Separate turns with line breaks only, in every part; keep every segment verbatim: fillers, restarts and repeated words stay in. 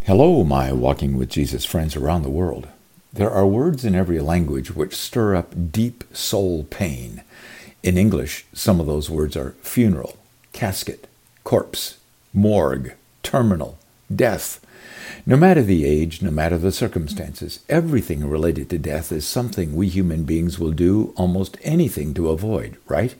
Hello, my Walking with Jesus friends around the world. There are words in every language which stir up deep soul pain. In English, some of those words are funeral, casket, corpse, morgue, terminal, death. No matter the age, no matter the circumstances, everything related to death is something we human beings will do almost anything to avoid, right?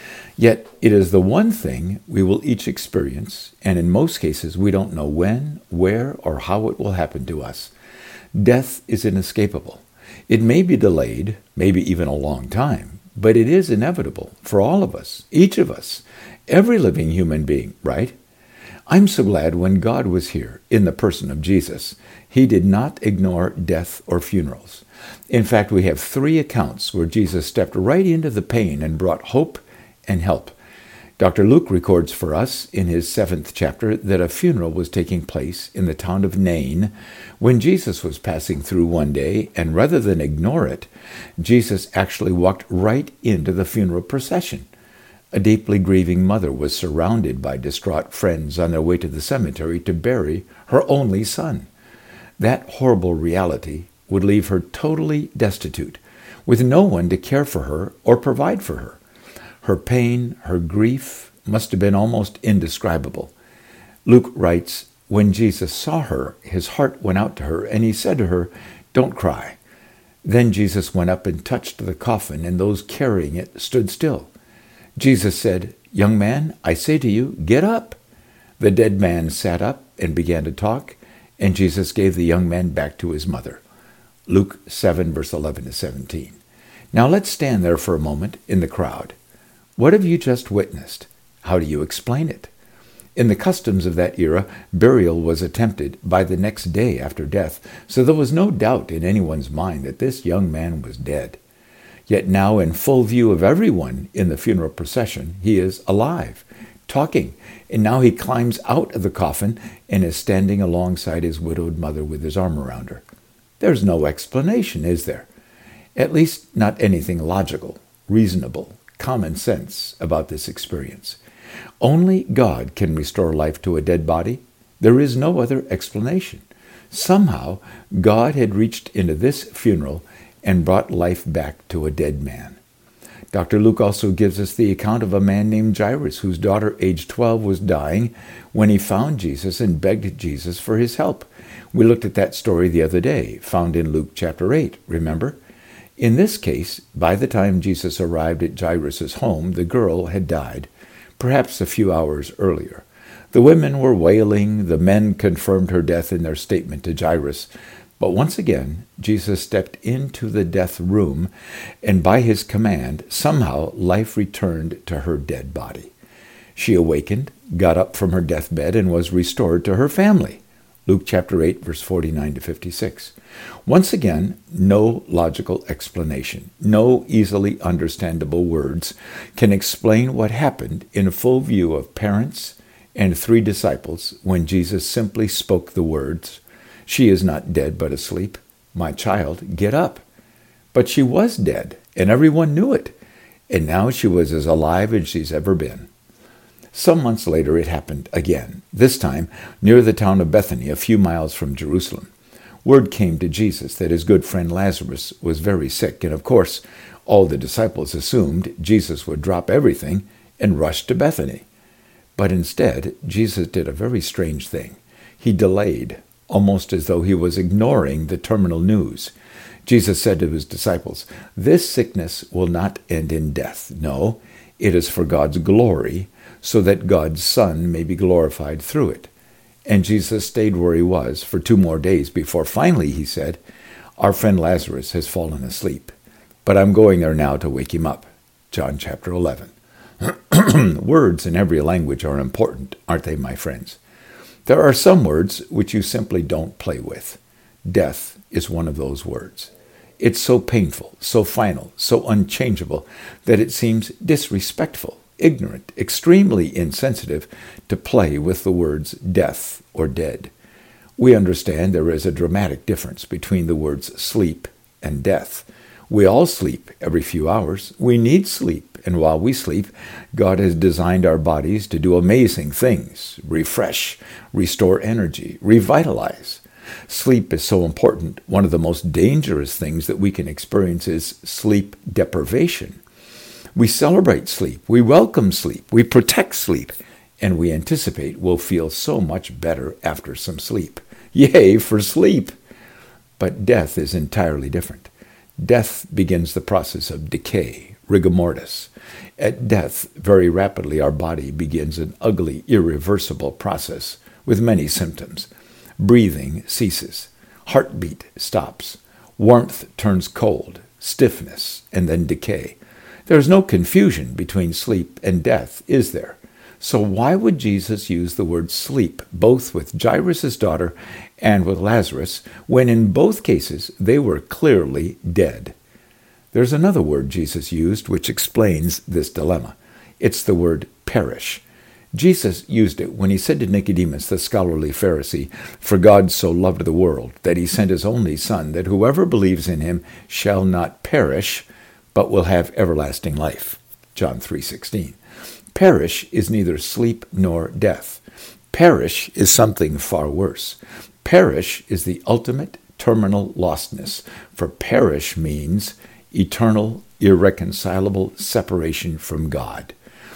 Yet it is the one thing we will each experience, and in most cases we don't know when, where, or how it will happen to us. Death is inescapable. It may be delayed, maybe even a long time, but it is inevitable for all of us, each of us, every living human being, right? I'm so glad when God was here, in the person of Jesus, he did not ignore death or funerals. In fact, we have three accounts where Jesus stepped right into the pain and brought hope and help. Doctor Luke records for us in his seventh chapter that a funeral was taking place in the town of Nain when Jesus was passing through one day, and rather than ignore it, Jesus actually walked right into the funeral procession. A deeply grieving mother was surrounded by distraught friends on their way to the cemetery to bury her only son. That horrible reality would leave her totally destitute, with no one to care for her or provide for her. Her pain, her grief must have been almost indescribable. Luke writes, when Jesus saw her, his heart went out to her, and he said to her, "Don't cry." Then Jesus went up and touched the coffin, and those carrying it stood still. Jesus said, "Young man, I say to you, get up." The dead man sat up and began to talk, and Jesus gave the young man back to his mother. Luke seven, verse eleven to seventeen. Now let's stand there for a moment in the crowd. What have you just witnessed? How do you explain it? In the customs of that era, burial was attempted by the next day after death, so there was no doubt in anyone's mind that this young man was dead. Yet now, in full view of everyone in the funeral procession, he is alive, talking, and now he climbs out of the coffin and is standing alongside his widowed mother with his arm around her. There's no explanation, is there? At least not anything logical, reasonable, common sense about this experience. Only God can restore life to a dead body. There is no other explanation. Somehow, God had reached into this funeral and brought life back to a dead man. Doctor Luke also gives us the account of a man named Jairus, whose daughter, aged twelve, was dying when he found Jesus and begged Jesus for his help. We looked at that story the other day, found in Luke chapter eight, remember? In this case, by the time Jesus arrived at Jairus' home, the girl had died, perhaps a few hours earlier. The women were wailing. The men confirmed her death in their statement to Jairus. But once again, Jesus stepped into the death room, and by his command, somehow life returned to her dead body. She awakened, got up from her deathbed, and was restored to her family. Luke chapter eight, verse forty-nine to fifty-six. Once again, no logical explanation, no easily understandable words can explain what happened in full view of parents and three disciples when Jesus simply spoke the words, "She is not dead but asleep. My child, get up." But she was dead, and everyone knew it, and now she was as alive as she's ever been. Some months later it happened again, this time near the town of Bethany, a few miles from Jerusalem. Word came to Jesus that his good friend Lazarus was very sick, and of course, all the disciples assumed Jesus would drop everything and rush to Bethany. But instead, Jesus did a very strange thing. He delayed, almost as though he was ignoring the terminal news. Jesus said to his disciples, "This sickness will not end in death. No, it is for God's glory, so that God's Son may be glorified through it." And Jesus stayed where he was for two more days before finally he said, "Our friend Lazarus has fallen asleep, but I'm going there now to wake him up." John chapter eleven. Words in every language are important, aren't they, my friends? There are some words which you simply don't play with. Death is one of those words. It's so painful, so final, so unchangeable that it seems disrespectful, ignorant, extremely insensitive to play with the words death or dead. We understand there is a dramatic difference between the words sleep and death. We all sleep every few hours. We need sleep And while we sleep, God has designed our bodies to do amazing things: refresh, restore energy, revitalize. Sleep is so important. One of the most dangerous things that we can experience is sleep deprivation. We celebrate sleep, we welcome sleep, we protect sleep, and we anticipate we'll feel so much better after some sleep. Yay for sleep! But death is entirely different. Death begins the process of decay, rigor mortis. At death, very rapidly, our body begins an ugly, irreversible process with many symptoms. Breathing ceases. Heartbeat stops. Warmth turns cold. Stiffness, and then decay. There is no confusion between sleep and death, is there? So why would Jesus use the word sleep both with Jairus' daughter and with Lazarus, when in both cases they were clearly dead? There's another word Jesus used which explains this dilemma. It's the word perish. Jesus used it when he said to Nicodemus, the scholarly Pharisee, "For God so loved the world that he sent his only Son, that whoever believes in him shall not perish, but will have everlasting life." John three sixteen. Perish is neither sleep nor death. Perish is something far worse. Perish is the ultimate terminal lostness, for perish means eternal, irreconcilable separation from God.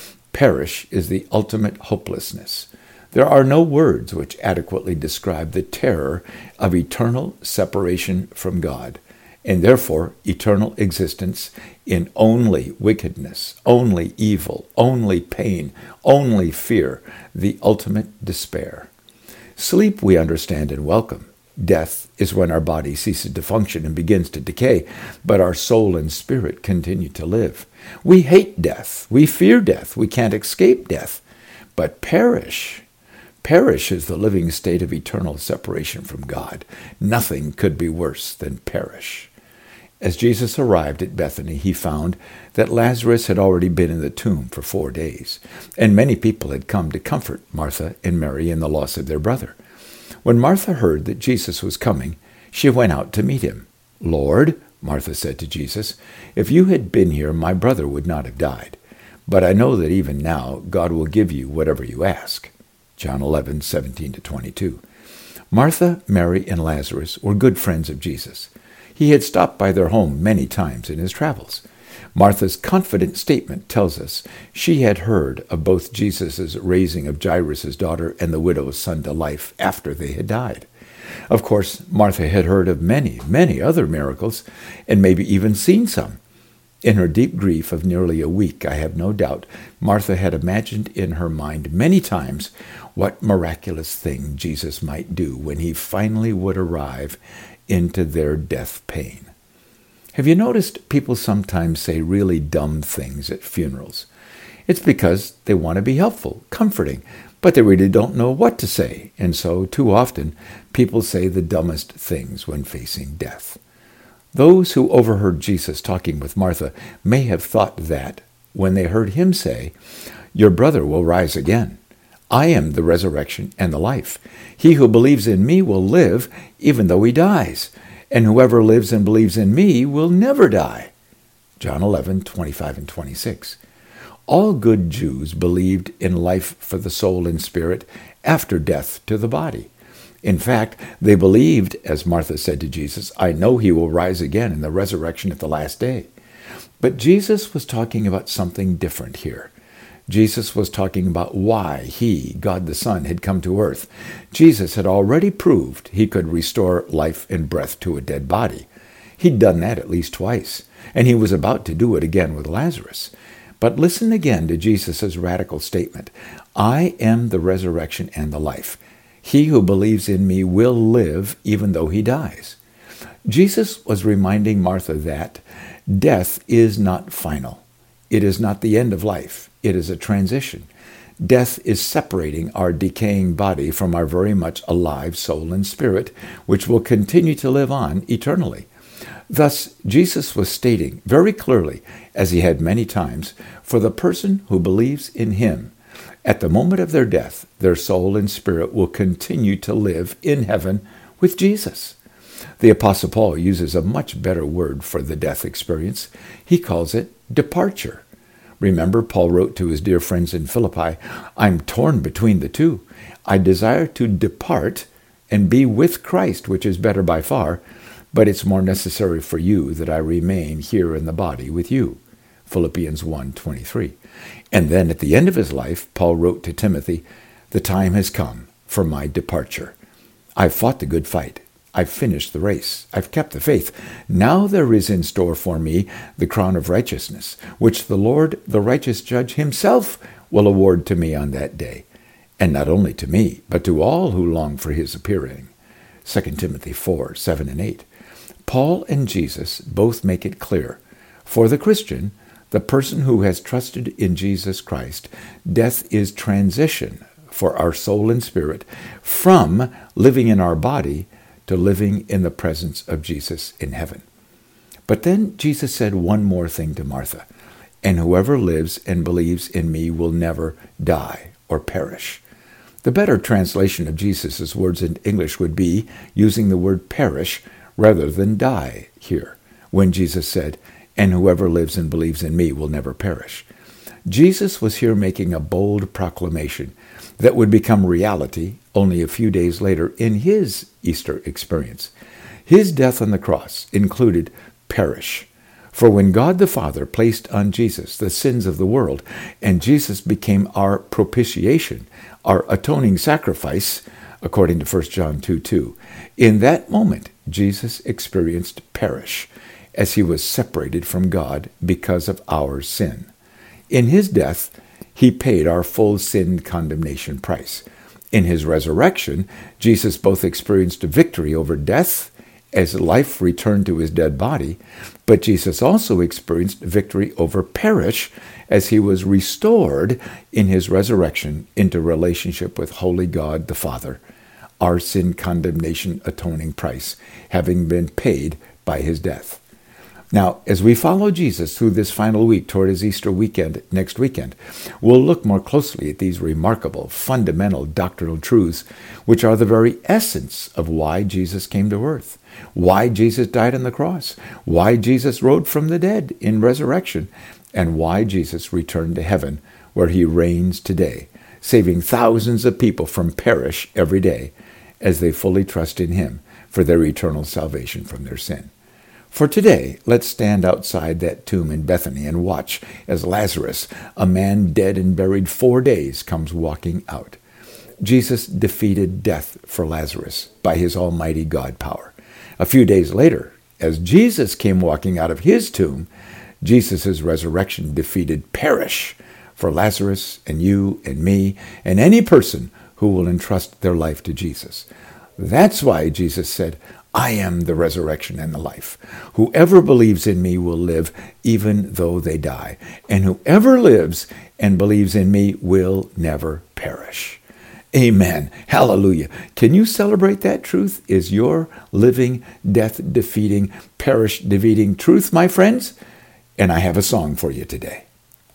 Perish is the ultimate hopelessness. There are no words which adequately describe the terror of eternal separation from God, and therefore eternal existence in only wickedness, only evil, only pain, only fear, the ultimate despair. Sleep we understand and welcome. Death is when our body ceases to function and begins to decay, but our soul and spirit continue to live. We hate death. We fear death. We can't escape death. But perish, perish is the living state of eternal separation from God. Nothing could be worse than perish. As Jesus arrived at Bethany, he found that Lazarus had already been in the tomb for four days, and many people had come to comfort Martha and Mary in the loss of their brother. When Martha heard that Jesus was coming, she went out to meet him. "Lord," Martha said to Jesus, "if you had been here, my brother would not have died. But I know that even now God will give you whatever you ask." John eleven seventeen to twenty-two. Martha, Mary, and Lazarus were good friends of Jesus. He had stopped by their home many times in his travels. Martha's confident statement tells us she had heard of both Jesus' raising of Jairus' daughter and the widow's son to life after they had died. Of course, Martha had heard of many, many other miracles, and maybe even seen some. In her deep grief of nearly a week, I have no doubt, Martha had imagined in her mind many times what miraculous thing Jesus might do when he finally would arrive into their death pain. Have you noticed people sometimes say really dumb things at funerals? It's because they want to be helpful, comforting, but they really don't know what to say, and so too often people say the dumbest things when facing death. Those who overheard Jesus talking with Martha may have thought that when they heard him say, "Your brother will rise again. I am the resurrection and the life. He who believes in me will live even though he dies, and whoever lives and believes in me will never die." John eleven twenty-five and twenty-six. All good Jews believed in life for the soul and spirit after death to the body. In fact, they believed, as Martha said to Jesus, "I know he will rise again in the resurrection at the last day." But Jesus was talking about something different here. Jesus was talking about why he, God the Son, had come to earth. Jesus had already proved he could restore life and breath to a dead body. He'd done that at least twice, and he was about to do it again with Lazarus. But listen again to Jesus' radical statement, "I am the resurrection and the life. He who believes in me will live even though he dies." Jesus was reminding Martha that death is not final. It is not the end of life. It is a transition. Death is separating our decaying body from our very much alive soul and spirit, which will continue to live on eternally. Thus, Jesus was stating very clearly, as he had many times, for the person who believes in him, at the moment of their death, their soul and spirit will continue to live in heaven with Jesus. The Apostle Paul uses a much better word for the death experience. He calls it departure. Remember, Paul wrote to his dear friends in Philippi, I'm torn between the two. I desire to depart and be with Christ, which is better by far, but it's more necessary for you that I remain here in the body with you. Philippians one twenty-three. And then at the end of his life, Paul wrote to Timothy, the time has come for my departure. I've fought the good fight. I've finished the race. I've kept the faith. Now there is in store for me the crown of righteousness, which the Lord, the righteous judge himself, will award to me on that day. And not only to me, but to all who long for his appearing. Second Timothy four, seven and eight. Paul and Jesus both make it clear. For the Christian, the person who has trusted in Jesus Christ, death is transition for our soul and spirit from living in our body to living in the presence of Jesus in heaven. But then Jesus said one more thing to Martha, and whoever lives and believes in me will never die or perish. The better translation of Jesus' words in English would be using the word perish rather than die here, when Jesus said, and whoever lives and believes in me will never perish. Jesus was here making a bold proclamation that would become reality only a few days later in his Easter experience. His death on the cross included perish. For when God the Father placed on Jesus the sins of the world, and Jesus became our propitiation, our atoning sacrifice, according to First John two two, in that moment Jesus experienced perish, as he was separated from God because of our sin. In his death, he paid our full sin condemnation price. In his resurrection, Jesus both experienced victory over death as life returned to his dead body, but Jesus also experienced victory over perish as he was restored in his resurrection into relationship with holy God the Father, our sin condemnation atoning price having been paid by his death. Now, as we follow Jesus through this final week toward his Easter weekend next weekend, we'll look more closely at these remarkable, fundamental doctrinal truths, which are the very essence of why Jesus came to earth, why Jesus died on the cross, why Jesus rose from the dead in resurrection, and why Jesus returned to heaven, where he reigns today, saving thousands of people from perish every day as they fully trust in him for their eternal salvation from their sin. For today, let's stand outside that tomb in Bethany and watch as Lazarus, a man dead and buried four days, comes walking out. Jesus defeated death for Lazarus by his almighty God power. A few days later, as Jesus came walking out of his tomb, Jesus' resurrection defeated perish for Lazarus and you and me and any person who will entrust their life to Jesus. That's why Jesus said, I am the resurrection and the life. Whoever believes in me will live even though they die. And whoever lives and believes in me will never perish. Amen. Hallelujah. Can you celebrate that truth? Is your living, death-defeating, perish-defeating truth, my friends? And I have a song for you today.